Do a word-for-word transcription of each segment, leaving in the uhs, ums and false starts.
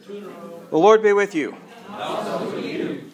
The Lord be with you. And also with you.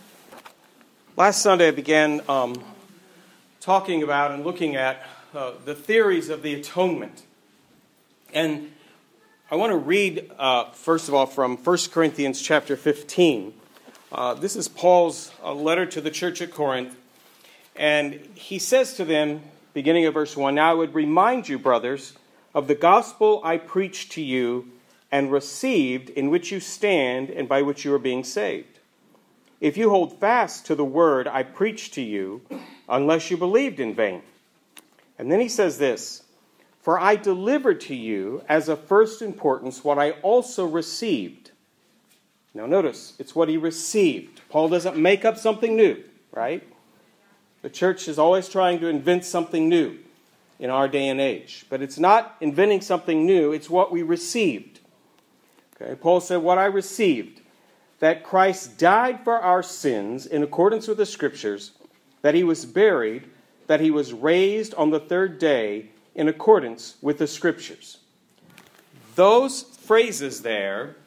Last Sunday I began um, talking about and looking at uh, the theories of the atonement. And I want to read, uh, first of all, from First Corinthians chapter fifteen. Uh, this is Paul's uh, letter to the church at Corinth. And he says to them, beginning of verse one, "Now I would remind you, brothers, of the gospel I preached to you and received, in which you stand and by which you are being saved. If you hold fast to the word I preached to you, unless you believed in vain." And then he says this, "For I delivered to you as of first importance what I also received." Now notice, it's what he received. Paul doesn't make up something new, right? The church is always trying to invent something new in our day and age. But it's not inventing something new, it's what we received. Okay, Paul said, "What I received, that Christ died for our sins in accordance with the Scriptures, that he was buried, that he was raised on the third day in accordance with the Scriptures." Those phrases there,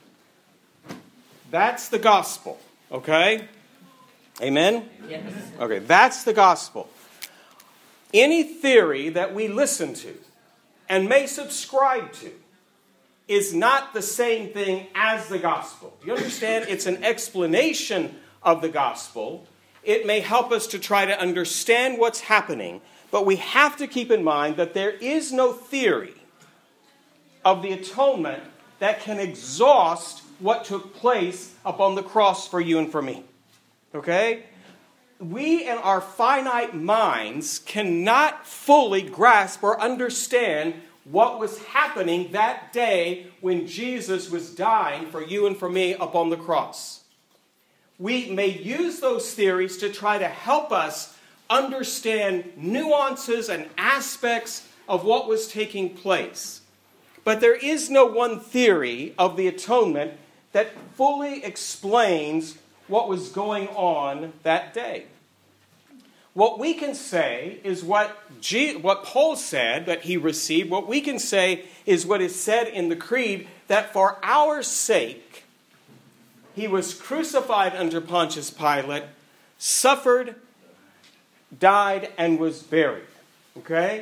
that's the gospel, okay? Amen? Yes. Okay, that's the gospel. Any theory that we listen to and may subscribe to is not the same thing as the gospel. Do you understand? It's an explanation of the gospel. It may help us to try to understand what's happening, but we have to keep in mind that there is no theory of the atonement that can exhaust what took place upon the cross for you and for me. Okay? We in our finite minds cannot fully grasp or understand what was happening that day when Jesus was dying for you and for me upon the cross. We may use those theories to try to help us understand nuances and aspects of what was taking place. But there is no one theory of the atonement that fully explains what was going on that day. What we can say is what G- what Paul said that he received. What we can say is what is said in the Creed, that for our sake he was crucified under Pontius Pilate, suffered, died, and was buried. Okay?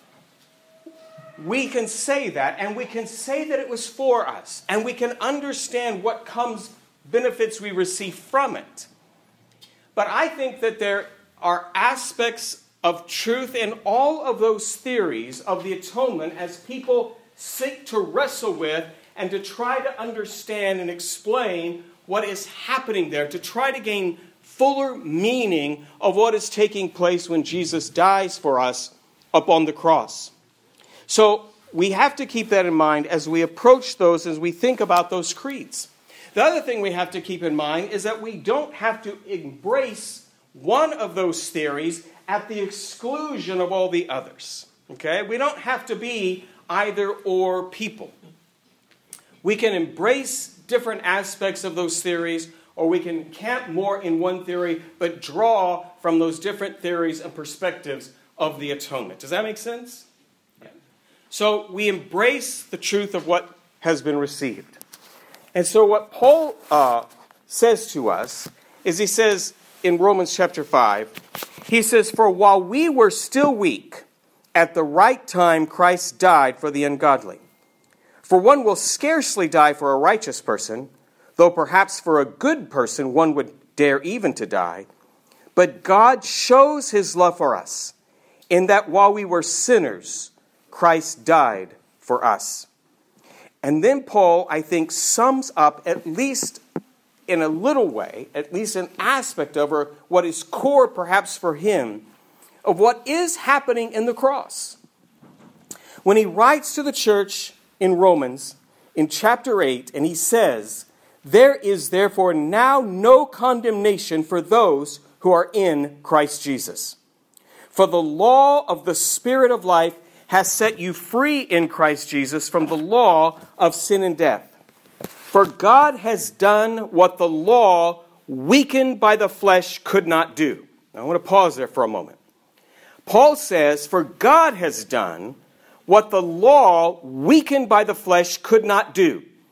We can say that, and we can say that it was for us, and we can understand what comes, benefits we receive from it. But I think that there are aspects of truth in all of those theories of the atonement as people seek to wrestle with and to try to understand and explain what is happening there, to try to gain fuller meaning of what is taking place when Jesus dies for us upon the cross. So we have to keep that in mind as we approach those, as we think about those creeds. The other thing we have to keep in mind is that we don't have to embrace one of those theories at the exclusion of all the others. Okay? We don't have to be either or people. We can embrace different aspects of those theories, or we can camp more in one theory, but draw from those different theories and perspectives of the atonement. Does that make sense? Yeah. So we embrace the truth of what has been received. And so what Paul uh, says to us is he says, in Romans chapter five, he says, "For while we were still weak, at the right time Christ died for the ungodly. For one will scarcely die for a righteous person, though perhaps for a good person one would dare even to die. But God shows his love for us, in that while we were sinners, Christ died for us." And then Paul, I think, sums up, at least in a little way, at least an aspect of or what is core perhaps for him, of what is happening in the cross. When he writes to the church in Romans, in chapter eight, and he says, "There is therefore now no condemnation for those who are in Christ Jesus. For the law of the Spirit of life has set you free in Christ Jesus from the law of sin and death. For God has done what the law, weakened by the flesh, could not do." Now, I want to pause there for a moment. Paul says, for God has done what the law, weakened by the flesh, could not do.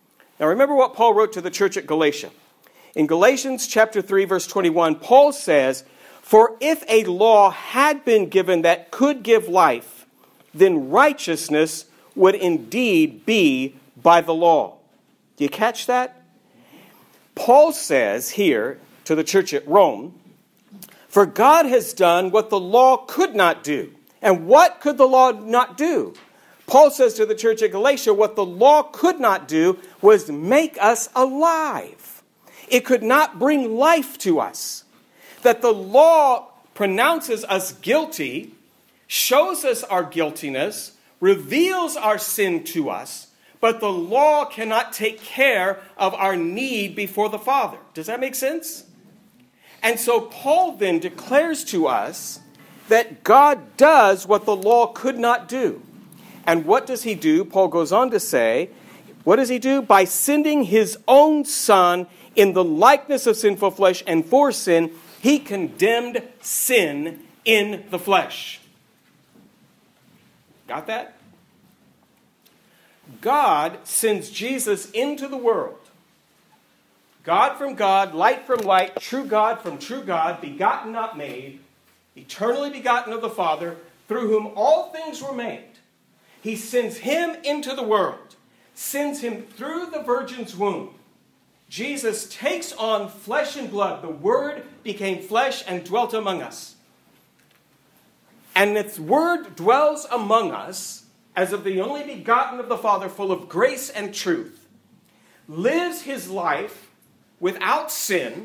Now remember what Paul wrote to the church at Galatia. In Galatians chapter three, verse twenty-one, Paul says, "For if a law had been given that could give life, then righteousness would indeed be by the law." Do you catch that? Paul says here to the church at Rome, "For God has done what the law could not do." And what could the law not do? Paul says to the church at Galatia, what the law could not do was make us alive. It could not bring life to us. That the law pronounces us guilty, shows us our guiltiness, reveals our sin to us, but the law cannot take care of our need before the Father. Does that make sense? And so Paul then declares to us that God does what the law could not do. And what does he do? Paul goes on to say, what does he do? By sending his own Son in the likeness of sinful flesh and for sin, he condemned sin in the flesh. Got that? God sends Jesus into the world. God from God, light from light, true God from true God, begotten, not made, eternally begotten of the Father, through whom all things were made. He sends him into the world, sends him through the virgin's womb. Jesus takes on flesh and blood. The Word became flesh and dwelt among us. And its Word dwells among us as of the only begotten of the Father, full of grace and truth, lives his life without sin,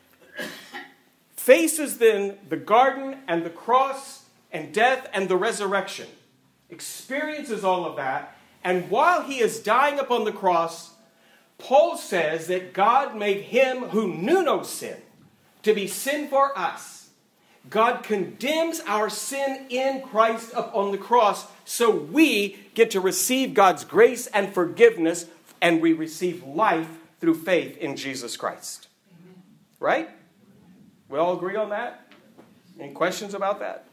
faces then the garden and the cross and death and the resurrection, experiences all of that, and while he is dying upon the cross, Paul says that God made him who knew no sin to be sin for us. God condemns our sin in Christ upon the cross, so we get to receive God's grace and forgiveness, and we receive life through faith in Jesus Christ. Right? We all agree on that? Any questions about that?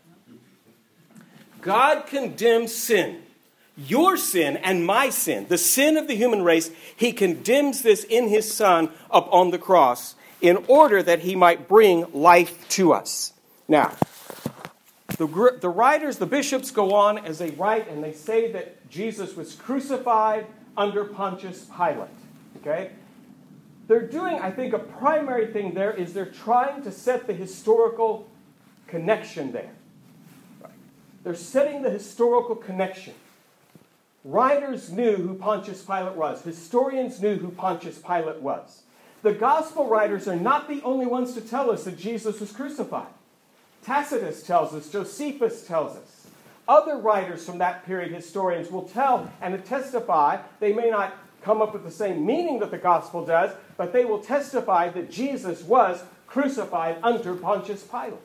God condemns sin. Your sin and my sin, the sin of the human race, he condemns this in his Son up on the cross in order that he might bring life to us. Now, the, the writers, the bishops go on as they write and they say that Jesus was crucified under Pontius Pilate. Okay? They're doing, I think, a primary thing there is they're trying to set the historical connection there. Right. They're setting the historical connection. Writers knew who Pontius Pilate was. Historians knew who Pontius Pilate was. The gospel writers are not the only ones to tell us that Jesus was crucified. Tacitus tells us, Josephus tells us. Other writers from that period, historians, will tell and testify. They may not come up with the same meaning that the gospel does, but they will testify that Jesus was crucified under Pontius Pilate.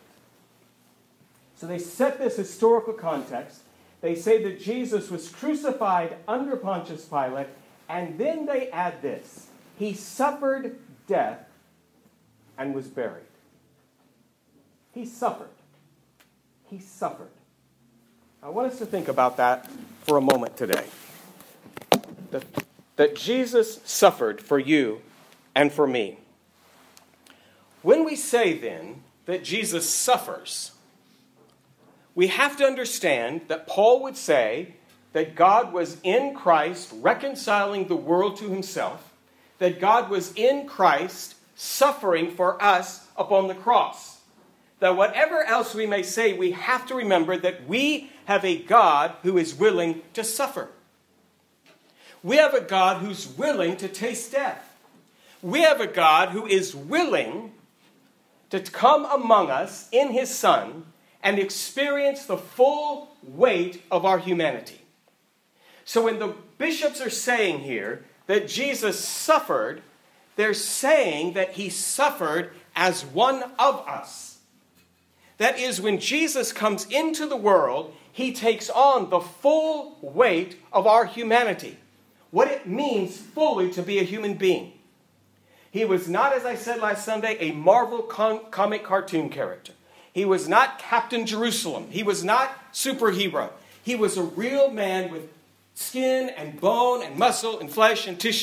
So they set this historical context. They say that Jesus was crucified under Pontius Pilate, and then they add this. He suffered death and was buried. He suffered. He suffered. I want us to think about that for a moment today. That, that Jesus suffered for you and for me. When we say then that Jesus suffers, we have to understand that Paul would say that God was in Christ reconciling the world to himself, that God was in Christ suffering for us upon the cross. That whatever else we may say, we have to remember that we have a God who is willing to suffer. We have a God who's willing to taste death. We have a God who is willing to come among us in his Son and experience the full weight of our humanity. So when the bishops are saying here that Jesus suffered, they're saying that he suffered as one of us. That is, when Jesus comes into the world, he takes on the full weight of our humanity. What it means fully to be a human being. He was not, as I said last Sunday, a Marvel com- comic cartoon character. He was not Captain Jerusalem. He was not superhero. He was a real man with skin and bone and muscle and flesh and tissue.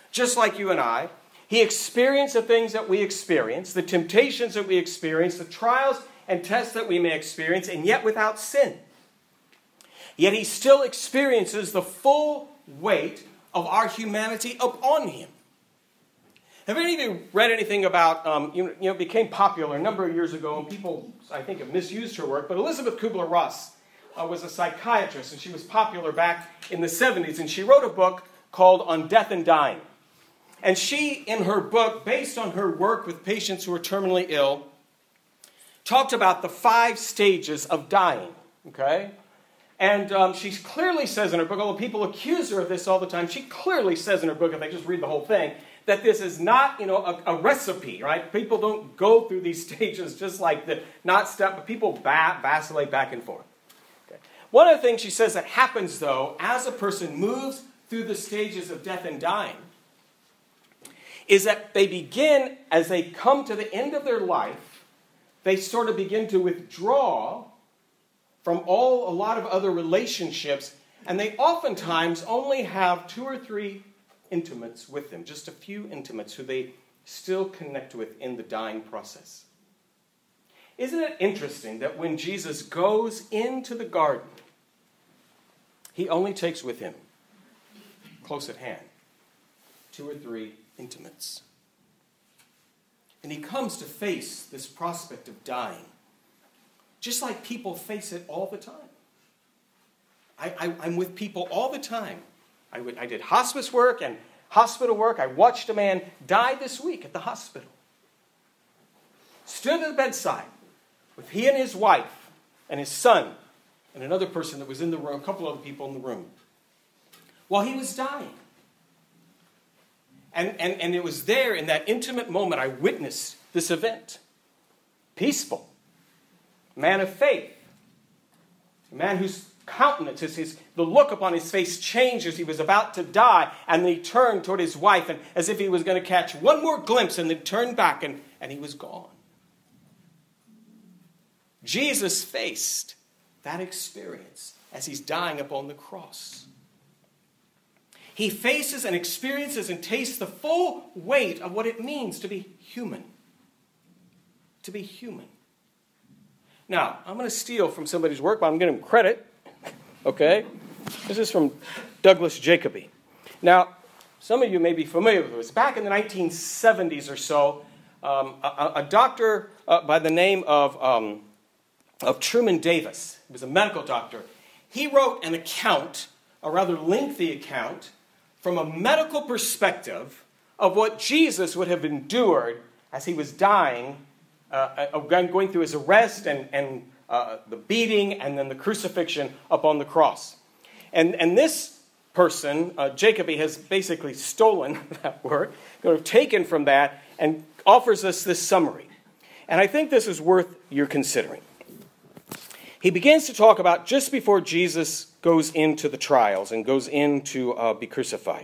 just like you and I. He experienced the things that we experience, the temptations that we experience, the trials and tests that we may experience, and yet without sin. Yet he still experiences the full weight of our humanity upon him. Have any of you read anything about, um, you, you know, it became popular a number of years ago, and people, I think, have misused her work, but Elizabeth Kubler-Ross uh, was a psychiatrist, and she was popular back in the seventies, and she wrote a book called On Death and Dying. And she, in her book, based on her work with patients who are terminally ill, talked about the five stages of dying, okay? And um, she clearly says in her book, although people accuse her of this all the time, she clearly says in her book, if they just read the whole thing, that this is not, you know, a, a recipe, right? People don't go through these stages just like the not step, but people ba- vacillate back and forth. Okay. One of the things she says that happens, though, as a person moves through the stages of death and dying, is that they begin, as they come to the end of their life, they sort of begin to withdraw from all a lot of other relationships, and they oftentimes only have two or three intimates with them, just a few intimates who they still connect with in the dying process. Isn't it interesting that when Jesus goes into the garden, he only takes with him, close at hand, two or three intimates. And he comes to face this prospect of dying, just like people face it all the time. I, I, I'm with people all the time. I, would, I did hospice work and hospital work. I watched a man die this week at the hospital. Stood at the bedside with he and his wife and his son and another person that was in the room, a couple other people in the room, while he was dying. And, and, and it was there in that intimate moment I witnessed this event. Peaceful. Man of faith. A man whose countenance, his, his, the look upon his face changed as he was about to die. And then he turned toward his wife and as if he was going to catch one more glimpse and then turned back and, and he was gone. Jesus faced that experience as he's dying upon the cross. He faces and experiences and tastes the full weight of what it means to be human. To be human. Now, I'm going to steal from somebody's work, but I'm going to give him credit. Okay? This is from Douglas Jacoby. Now, some of you may be familiar with this. Back in the nineteen seventies or so, um, a, a doctor uh, by the name of, um, of Truman Davis, he was a medical doctor, he wrote an account, a rather lengthy account, from a medical perspective of what Jesus would have endured as he was dying, uh, going through his arrest and, and uh, the beating and then the crucifixion upon the cross. And, and this person, uh, Jacoby, has basically stolen that word, kind of taken from that and offers us this summary. And I think this is worth your considering. He begins to talk about just before Jesus goes into the trials and goes in to uh, be crucified.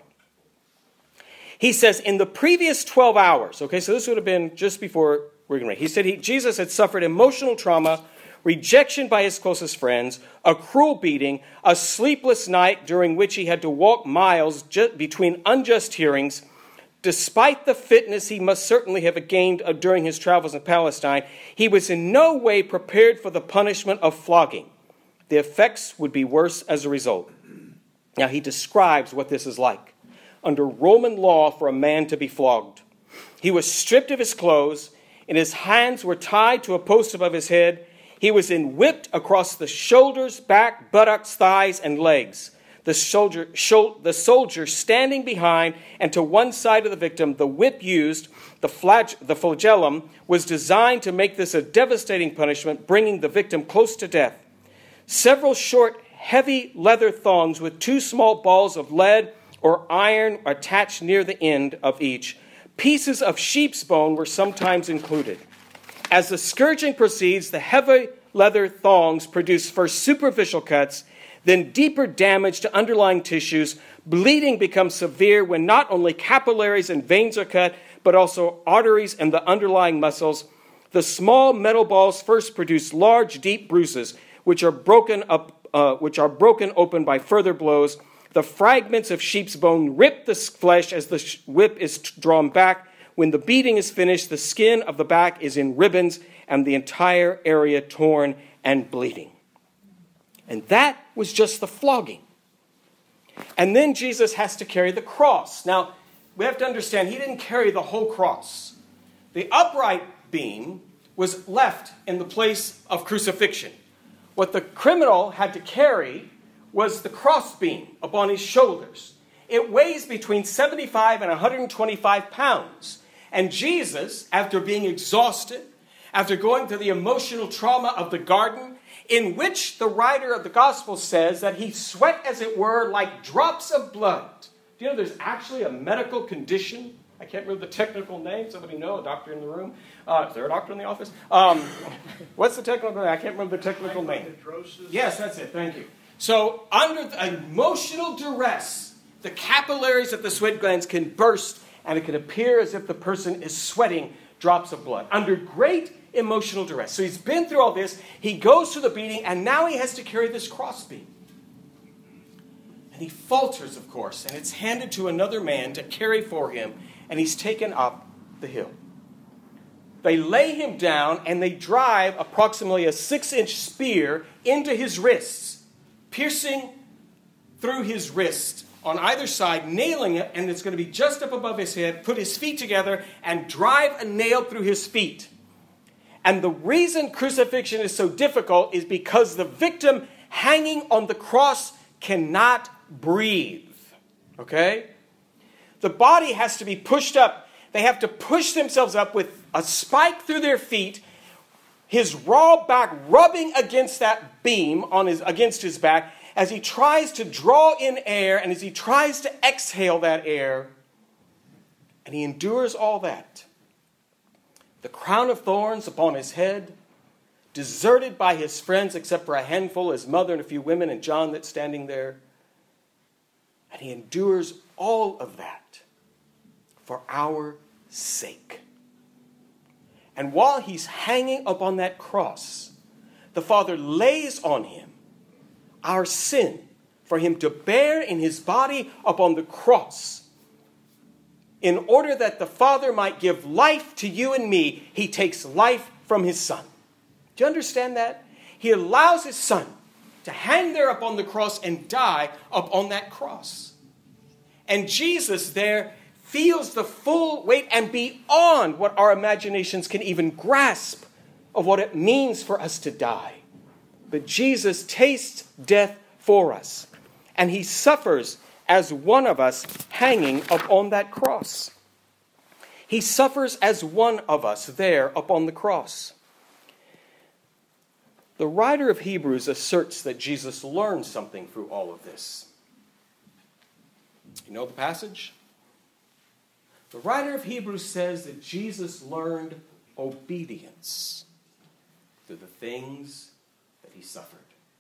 He says, in the previous twelve hours, okay, so this would have been just before we're going to read. He said he, Jesus had suffered emotional trauma, rejection by his closest friends, a cruel beating, a sleepless night during which he had to walk miles ju- between unjust hearings. Despite the fitness he must certainly have gained during his travels in Palestine, he was in no way prepared for the punishment of flogging. The effects would be worse as a result. Now he describes what this is like. Under Roman law for a man to be flogged, he was stripped of his clothes, and his hands were tied to a post above his head. He was then whipped across the shoulders, back, buttocks, thighs, and legs. The soldier, the soldier standing behind and to one side of the victim, the whip used, the, flag, the flagellum, was designed to make this a devastating punishment, bringing the victim close to death. Several short, heavy leather thongs with two small balls of lead or iron attached near the end of each. Pieces of sheep's bone were sometimes included. As the scourging proceeds, the heavy leather thongs produce first superficial cuts, then deeper damage to underlying tissues. Bleeding becomes severe when not only capillaries and veins are cut, but also arteries and the underlying muscles. The small metal balls first produce large, deep bruises, which are broken up, uh, which are broken open by further blows. The fragments of sheep's bone rip the flesh as the whip is drawn back. When the beating is finished, the skin of the back is in ribbons and the entire area torn and bleeding. And that was just the flogging. And then Jesus has to carry the cross. Now, we have to understand, he didn't carry the whole cross. The upright beam was left in the place of crucifixion. What the criminal had to carry was the cross beam upon his shoulders. It weighs between seventy-five and one hundred twenty-five pounds. And Jesus, after being exhausted, after going through the emotional trauma of the garden, in which the writer of the gospel says that he sweat, as it were, like drops of blood. Do you know there's actually a medical condition? I can't remember the technical name. Somebody know? A doctor in the room? Uh, is there a doctor in the office? Um, what's the technical name? I can't remember the technical name. Yes, that's it. Thank you. So under the emotional duress, the capillaries of the sweat glands can burst, and it can appear as if the person is sweating drops of blood. Under great emotional duress. So he's been through all this. He goes through the beating, and now he has to carry this crossbeam. And he falters, of course, and it's handed to another man to carry for him, and he's taken up the hill. They lay him down, and they drive approximately a six-inch spear into his wrists, piercing through his wrist on either side, nailing it, and it's going to be just up above his head, put his feet together, and drive a nail through his feet. And the reason crucifixion is so difficult is because the victim hanging on the cross cannot breathe. Okay? The body has to be pushed up. They have to push themselves up with a spike through their feet, his raw back rubbing against that beam on his against his back as he tries to draw in air and as he tries to exhale that air. And he endures all that. The crown of thorns upon his head, deserted by his friends except for a handful, his mother and a few women, and John that's standing there. And he endures all of that for our sake. And while he's hanging upon that cross, the Father lays on him our sin for him to bear in his body upon the cross. In order that the Father might give life to you and me, he takes life from his Son. Do you understand that? He allows his Son to hang there upon the cross and die upon that cross. And Jesus there feels the full weight and beyond what our imaginations can even grasp of what it means for us to die. But Jesus tastes death for us, and he suffers as one of us hanging upon that cross. He suffers as one of us there upon the cross. The writer of Hebrews asserts that Jesus learned something through all of this. You know the passage? The writer of Hebrews says that Jesus learned obedience through the things that he suffered.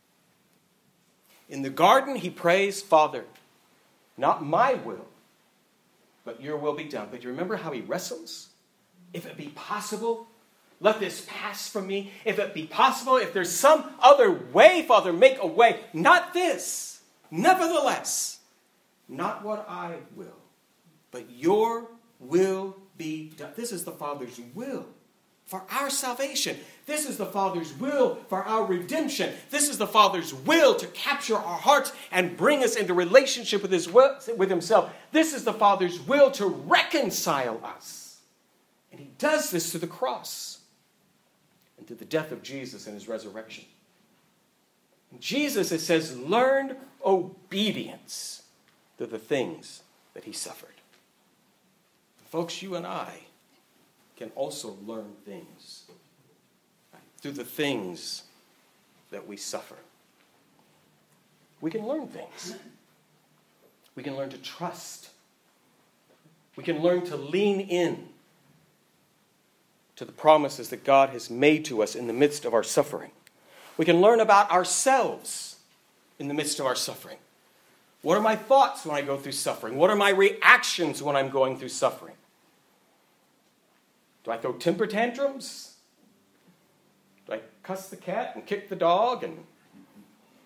In the garden, he prays, Father, not my will, but your will be done. But you remember how he wrestles? If it be possible, let this pass from me. If it be possible, if there's some other way, Father, make a way. Not this. Nevertheless, not what I will, but your will be done. This is the Father's will for our salvation. This is the Father's will for our redemption. This is the Father's will to capture our hearts and bring us into relationship with his will, with himself. This is the Father's will to reconcile us. And he does this through the cross and through the death of Jesus and his resurrection. And Jesus, it says, learned obedience through the things that he suffered. Folks, you and I can also learn things right, through the things that we suffer. We can learn things. We can learn to trust. We can learn to lean in to the promises that God has made to us in the midst of our suffering. We can learn about ourselves in the midst of our suffering. What are my thoughts when I go through suffering? What are my reactions when I'm going through suffering? Do I throw temper tantrums? Do I cuss the cat and kick the dog? And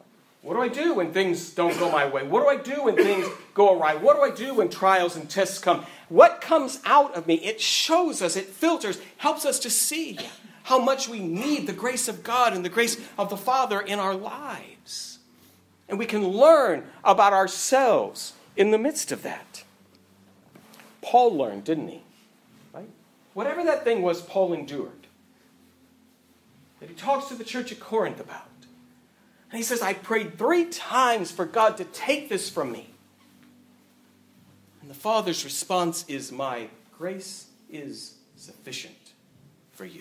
What do I do when things don't go my way? What do I do when things go awry? What do I do when trials and tests come? What comes out of me? It shows us, it filters, helps us to see how much we need the grace of God and the grace of the Father in our lives. And we can learn about ourselves in the midst of that. Paul learned, didn't he? Right? Whatever that thing was Paul endured, that he talks to the church at Corinth about. And he says, I prayed three times for God to take this from me. And the Father's response is, my grace is sufficient for you.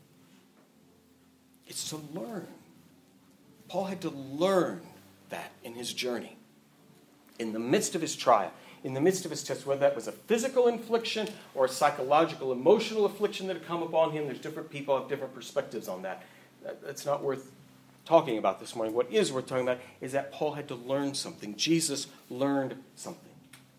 It's to learn. Paul had to learn that in his journey. In the midst of his trial, in the midst of his test, whether that was a physical infliction or a psychological, emotional affliction that had come upon him, there's different people have different perspectives on that. That's not worth talking about this morning. What is worth talking about is that Paul had to learn something. Jesus learned something.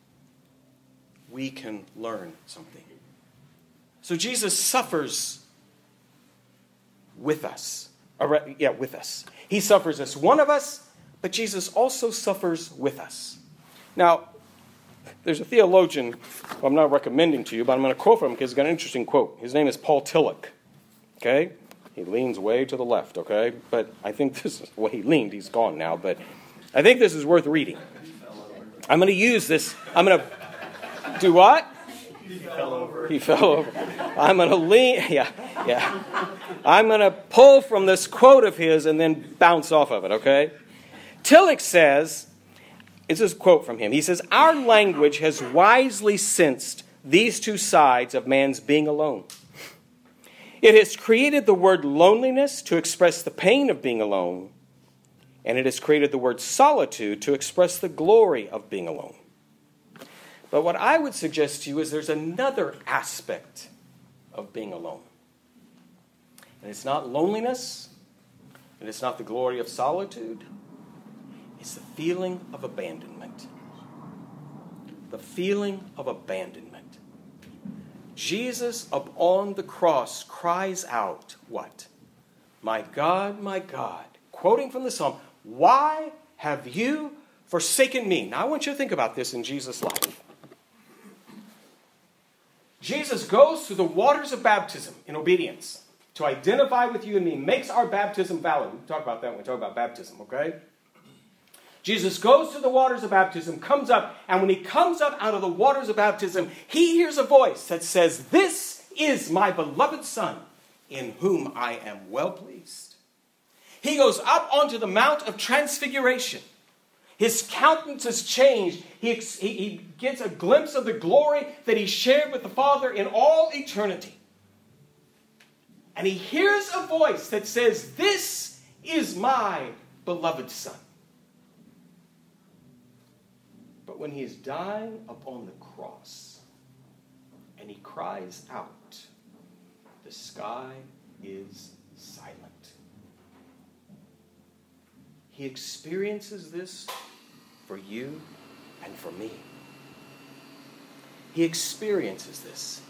We can learn something. So Jesus suffers with us. Yeah, with us. He suffers as one of us, but Jesus also suffers with us. Now, there's a theologian who I'm not recommending to you, but I'm going to quote from him because he's got an interesting quote. His name is Paul Tillich. Okay? He leans way to the left, okay? But I think this is, well, he leaned, he's gone now, but I think this is worth reading. I'm going to use this, I'm going to, do what? He fell over. He fell over. I'm going to lean, yeah, yeah. I'm going to pull from this quote of his and then bounce off of it, okay? Tillich says, it's this quote from him, he says, our language has wisely sensed these two sides of man's being alone. It has created the word loneliness to express the pain of being alone, and it has created the word solitude to express the glory of being alone. But what I would suggest to you is there's another aspect of being alone. And it's not loneliness, and it's not the glory of solitude. It's the feeling of abandonment. The feeling of abandonment. Jesus up on the cross cries out, what? My God, my God, quoting from the Psalm, why have you forsaken me? Now I want you to think about this in Jesus' life. Jesus goes through the waters of baptism in obedience to identify with you and me, makes our baptism valid. We talk about that when we talk about baptism, okay? Jesus goes to the waters of baptism, comes up, and when he comes up out of the waters of baptism, he hears a voice that says, this is my beloved Son, in whom I am well pleased. He goes up onto the Mount of Transfiguration. His countenance is changed. He, he, he gets a glimpse of the glory that he shared with the Father in all eternity. And he hears a voice that says, this is my beloved Son. But when he is dying upon the cross and he cries out, the sky is silent. He experiences this for you and for me. He experiences this.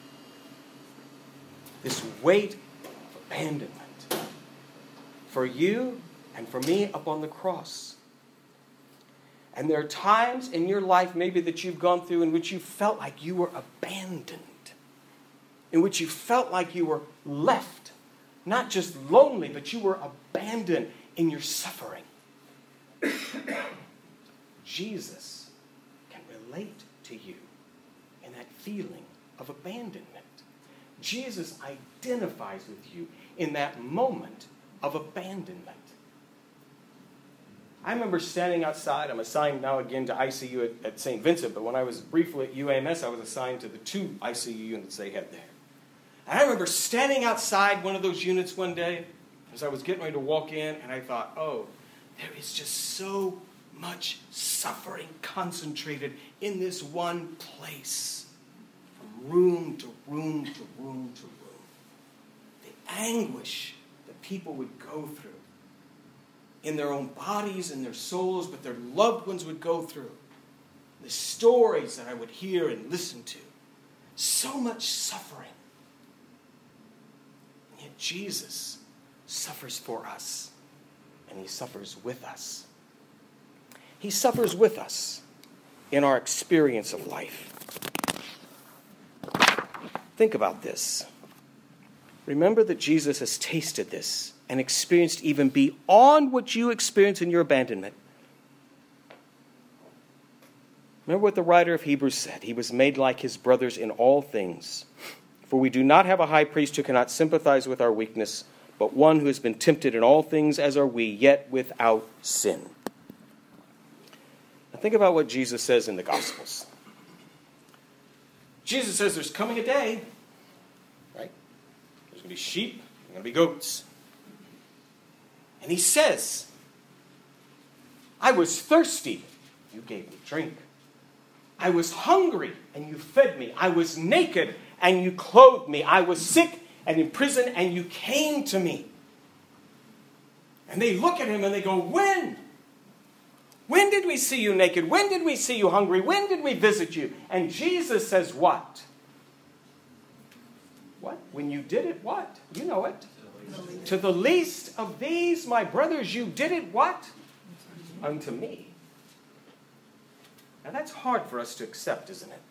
This weight of abandonment for you and for me upon the cross. And there are times in your life maybe that you've gone through in which you felt like you were abandoned. In which you felt like you were left. Not just lonely, but you were abandoned in your suffering. Jesus can relate to you in that feeling of abandonment. Jesus identifies with you in that moment of abandonment. I remember standing outside. I'm assigned now again to I C U at, at Saint Vincent, but when I was briefly at U A M S, I was assigned to the two I C U units they had there. And I remember standing outside one of those units one day as I was getting ready to walk in, and I thought, oh, there is just so much suffering concentrated in this one place. From room to room to room to room. The anguish that people would go through. In their own bodies and their souls, but their loved ones would go through. The stories that I would hear and listen to. So much suffering. And yet Jesus suffers for us. And he suffers with us. He suffers with us in our experience of life. Think about this. Remember that Jesus has tasted this and experienced even beyond what you experience in your abandonment. Remember what the writer of Hebrews said. He was made like his brothers in all things. For we do not have a high priest who cannot sympathize with our weakness, but one who has been tempted in all things as are we, yet without sin. Now think about what Jesus says in the Gospels. Jesus says there's coming a day, right? There's going to be sheep, there's going to be goats. And he says, I was thirsty, you gave me drink. I was hungry, and you fed me. I was naked, and you clothed me. I was sick and in prison, and you came to me. And they look at him and they go, when? When did we see you naked? When did we see you hungry? When did we visit you? And Jesus says what? What? When you did it, what? You know it. To the least of these, my brothers, you did it what? Unto me. Now that's hard for us to accept, isn't it?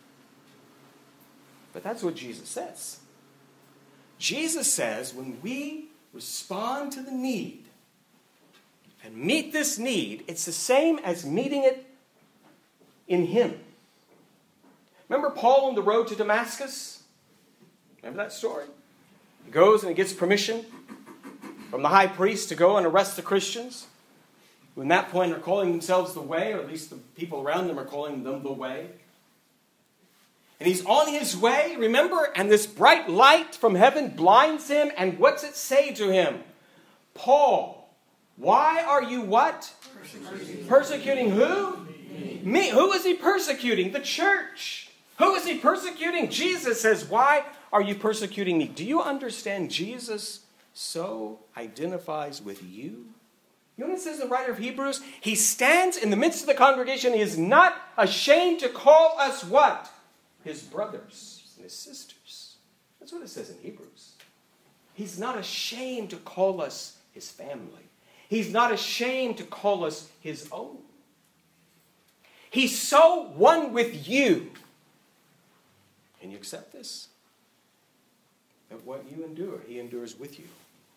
But that's what Jesus says. Jesus says when we respond to the need and meet this need, it's the same as meeting it in him. Remember Paul on the road to Damascus? Remember that story? He goes and he gets permission from the high priest to go and arrest the Christians, who at that point are calling themselves the Way, or at least the people around them are calling them the Way. And he's on his way, remember? And this bright light from heaven blinds him. And what's it say to him? Paul, why are you what? Persecuting, persecuting who? Me. Me. Who is he persecuting? The church. Who is he persecuting? Jesus says, why are you persecuting me? Do you understand Jesus so identifies with you? You know what it says in the writer of Hebrews? He stands in the midst of the congregation. He is not ashamed to call us what? His brothers and his sisters. That's what it says in Hebrews. He's not ashamed to call us his family. He's not ashamed to call us his own. He's so one with you. Can you accept this? That what you endure, he endures with you.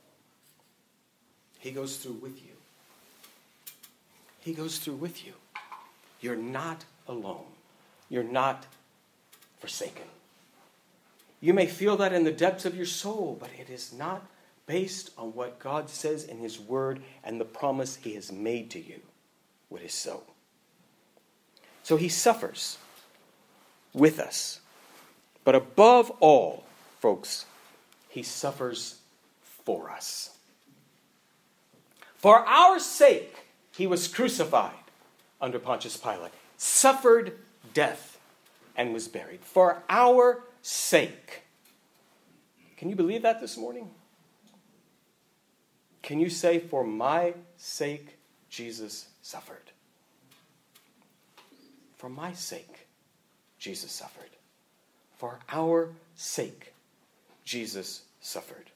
He goes through with you. He goes through with you. You're not alone. You're not forsaken. You may feel that in the depths of your soul, but it is not based on what God says in his word and the promise he has made to you. What is so. So he suffers with us. But above all, folks, he suffers for us. For our sake, he was crucified under Pontius Pilate, suffered death, and was buried. For our sake. Can you believe that this morning? Can you say, for my sake, Jesus suffered? For my sake, Jesus suffered. For our sake, Jesus suffered.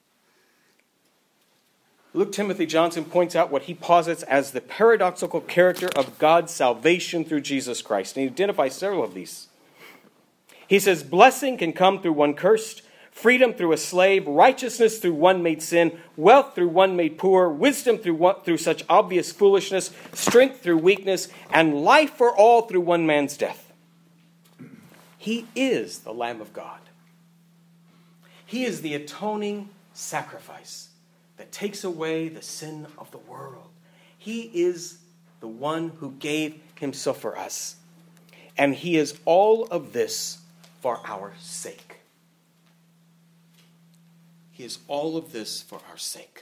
Luke Timothy Johnson points out what he posits as the paradoxical character of God's salvation through Jesus Christ. And he identifies several of these. He says, blessing can come through one cursed, freedom through a slave, righteousness through one made sin, wealth through one made poor, wisdom through one, through such obvious foolishness, strength through weakness, and life for all through one man's death. He is the Lamb of God. He is the atoning sacrifice that takes away the sin of the world. He is the one who gave himself for us. And he is all of this for our sake. He is all of this for our sake.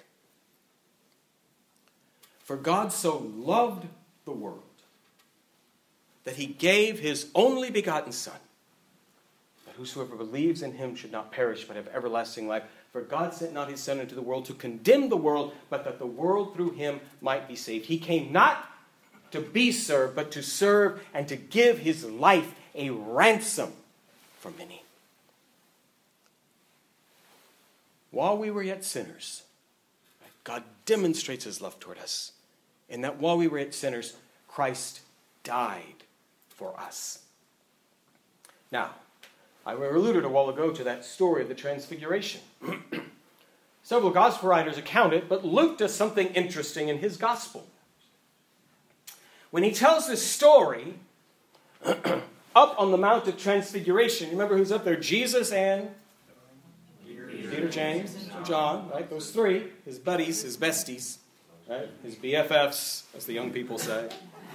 For God so loved the world that he gave his only begotten Son, that whosoever believes in him should not perish but have everlasting life. For God sent not his Son into the world to condemn the world, but that the world through him might be saved. He came not to be served, but to serve and to give his life a ransom for many. While we were yet sinners, God demonstrates his love toward us, in that while we were yet sinners, Christ died for us. Now, I alluded a while ago to that story of the Transfiguration. Several gospel writers account it, but Luke does something interesting in his gospel. When he tells this story, up on the Mount of Transfiguration, remember who's up there? Jesus and Peter, Peter James, and John, right? Those three, his buddies, his besties, right? His B F Fs, as the young people say.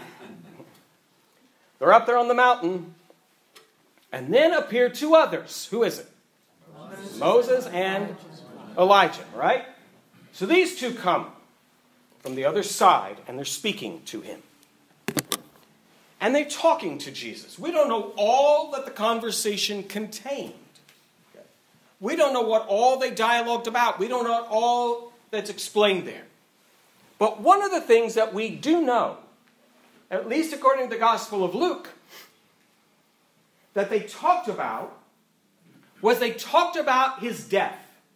They're up there on the mountain, and then appear two others. Who is it? Moses, Moses and Elijah, right? So these two come from the other side, and they're speaking to him. And they're talking to Jesus. We don't know all that the conversation contained. Okay. We don't know what all they dialogued about. We don't know all that's explained there. But one of the things that we do know, at least according to the Gospel of Luke, that they talked about was they talked about his death.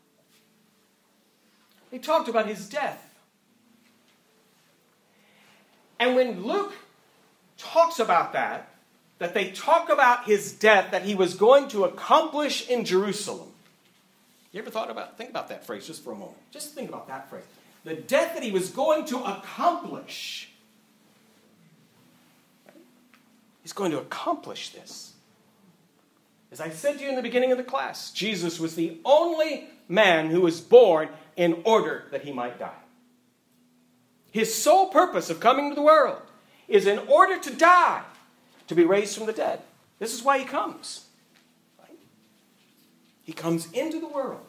They talked about his death. And when Luke talks about that, that they talk about his death that he was going to accomplish in Jerusalem. You ever thought about, think about that phrase just for a moment. Just think about that phrase. The death that he was going to accomplish. He's going to accomplish this. As I said to you in the beginning of the class, Jesus was the only man who was born in order that he might die. His sole purpose of coming to the world is in order to die, to be raised from the dead. This is why he comes. Right? He comes into the world.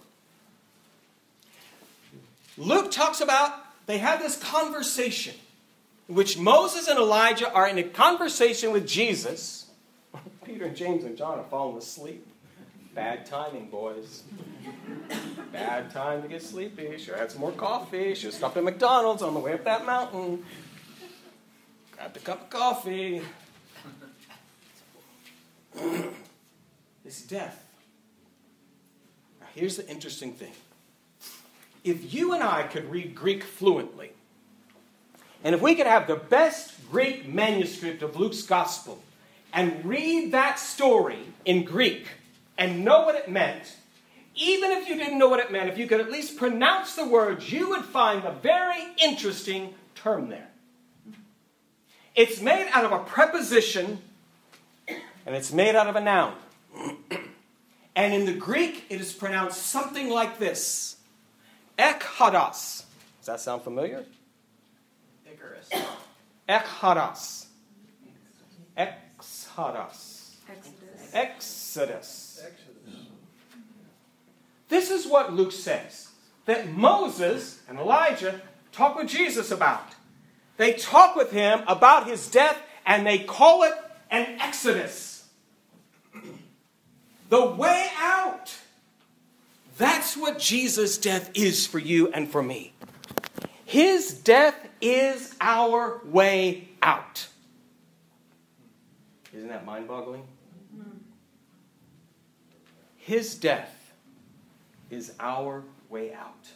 Luke talks about, they have this conversation in which Moses and Elijah are in a conversation with Jesus. Peter and James and John are falling asleep. Bad timing, boys. Bad time to get sleepy. Should have had some more coffee. Should have stopped at McDonald's on the way up that mountain. Grabbed a cup of coffee. This death. Now here's the interesting thing. If you and I could read Greek fluently, and if we could have the best Greek manuscript of Luke's gospel, and read that story in Greek, and know what it meant, even if you didn't know what it meant, if you could at least pronounce the words, you would find a very interesting term there. It's made out of a preposition, and it's made out of a noun. And in the Greek, it is pronounced something like this. Ekhados. Does that sound familiar? Icarus. Ekhados. Exodus. Exodus. Exodus. This is what Luke says, that Moses and Elijah talk with Jesus about. They talk with him about his death, and they call it an exodus. The way out. That's what Jesus' death is for you and for me. His death is our way out. Isn't that mind-boggling? His death is our way out.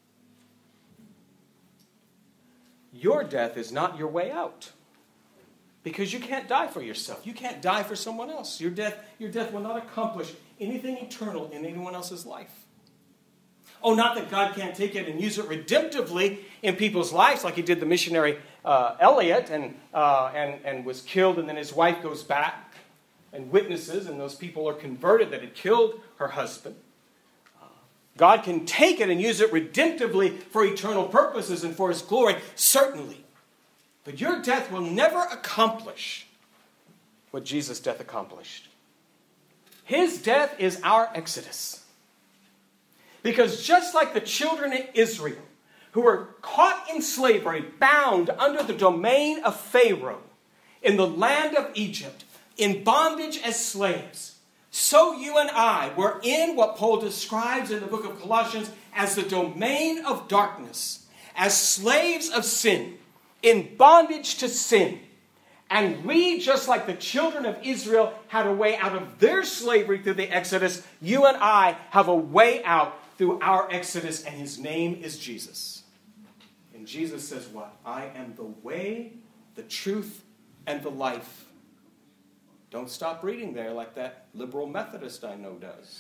Your death is not your way out. Because you can't die for yourself. You can't die for someone else. Your death, your death will not accomplish anything eternal in anyone else's life. Oh, not that God can't take it and use it redemptively in people's lives, like he did the missionary uh, Elliot, and, uh, and, and was killed, and then his wife goes back and witnesses, and those people are converted that had killed her husband. Uh, God can take it and use it redemptively for eternal purposes and for his glory, certainly. But your death will never accomplish what Jesus' death accomplished. His death is our exodus. Because just like the children of Israel, who were caught in slavery, bound under the domain of Pharaoh in the land of Egypt, in bondage as slaves, so you and I were in what Paul describes in the book of Colossians as the domain of darkness, as slaves of sin, in bondage to sin. And we, just like the children of Israel, had a way out of their slavery through the Exodus. You and I have a way out through our Exodus, and his name is Jesus. And Jesus says what? I am the way, the truth, and the life. Don't stop reading there like that liberal Methodist I know does.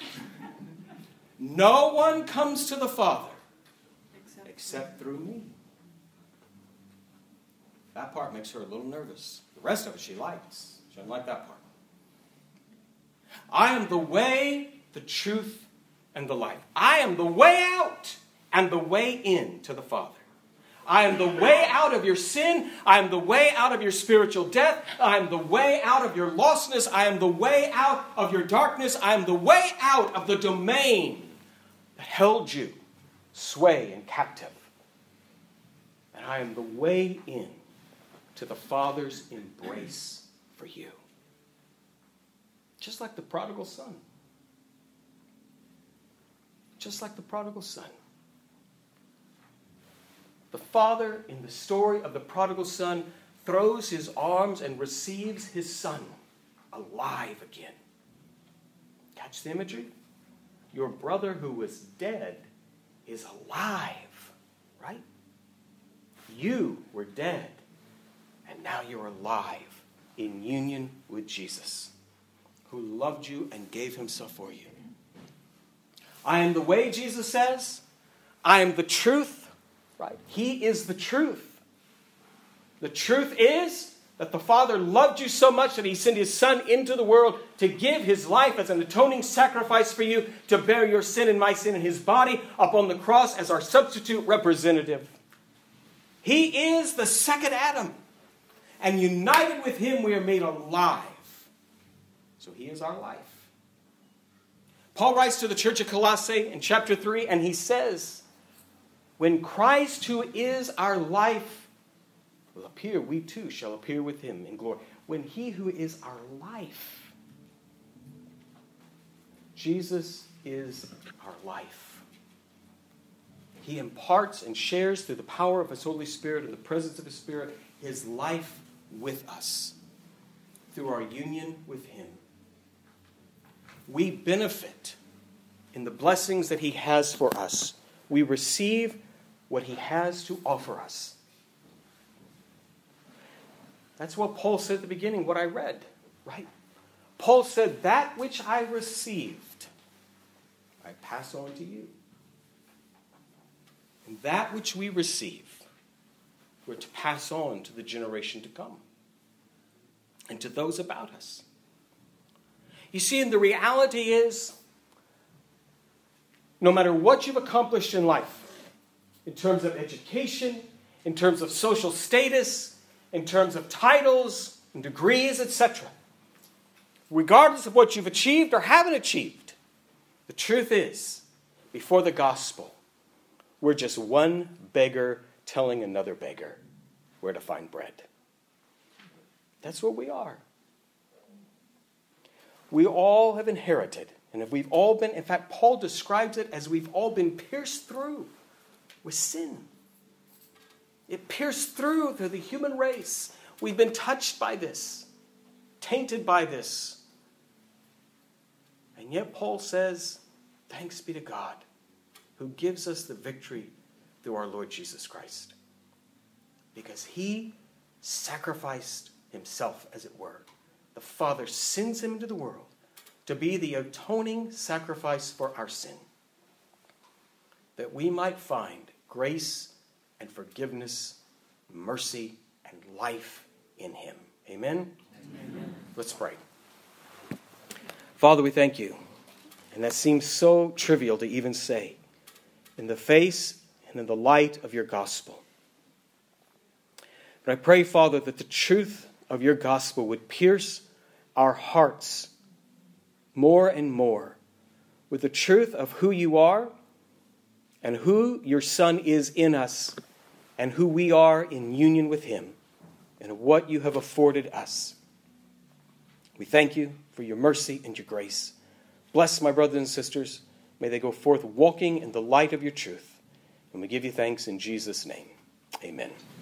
No one comes to the Father except, except through me. That part makes her a little nervous. The rest of it she likes. She doesn't like that part. I am the way, the truth, and the life. I am the way out and the way in to the Father. I am the way out of your sin. I am the way out of your spiritual death. I am the way out of your lostness. I am the way out of your darkness. I am the way out of the domain that held you sway and captive. And I am the way in to the Father's embrace for you. Just like the prodigal son. Just like the prodigal son. The father in the story of the prodigal son throws his arms and receives his son alive again. Catch the imagery? Your brother who was dead is alive, right? You were dead, and now you're alive in union with Jesus, who loved you and gave himself for you. I am the way, Jesus says. I am the truth. Right? He is the truth. The truth is that the Father loved you so much that he sent his Son into the world to give his life as an atoning sacrifice for you, to bear your sin and my sin in his body upon the cross as our substitute representative. He is the second Adam. And united with him we are made alive. So he is our life. Paul writes to the church of Colossae in chapter three, and he says, when Christ, who is our life, will appear, we too shall appear with him in glory. When he who is our life, Jesus is our life. He imparts and shares through the power of his Holy Spirit and the presence of his Spirit his life with us through our union with him. We benefit in the blessings that he has for us. We receive what he has to offer us. That's what Paul said at the beginning, what I read, right? Paul said, that which I received, I pass on to you. And that which we receive, we're to pass on to the generation to come and to those about us. You see, and the reality is, no matter what you've accomplished in life, in terms of education, in terms of social status, in terms of titles and degrees, et cetera, regardless of what you've achieved or haven't achieved, the truth is, before the gospel, we're just one beggar telling another beggar where to find bread. That's what we are. We all have inherited, and if we've all been, in fact, Paul describes it as we've all been pierced through with sin. It pierced through through the human race. We've been touched by this, tainted by this. And yet Paul says, thanks be to God, who gives us the victory through our Lord Jesus Christ. Because he sacrificed himself, as it were. The Father sends him into the world to be the atoning sacrifice for our sin, that we might find grace and forgiveness, mercy and life in him. Amen? Amen. Let's pray. Father, we thank you. And that seems so trivial to even say. In the face and in the light of your gospel. But I pray, Father, that the truth of your gospel would pierce our hearts more and more with the truth of who you are and who your Son is in us and who we are in union with him and what you have afforded us. We thank you for your mercy and your grace. Bless my brothers and sisters. May they go forth walking in the light of your truth. And we give you thanks in Jesus' name. Amen.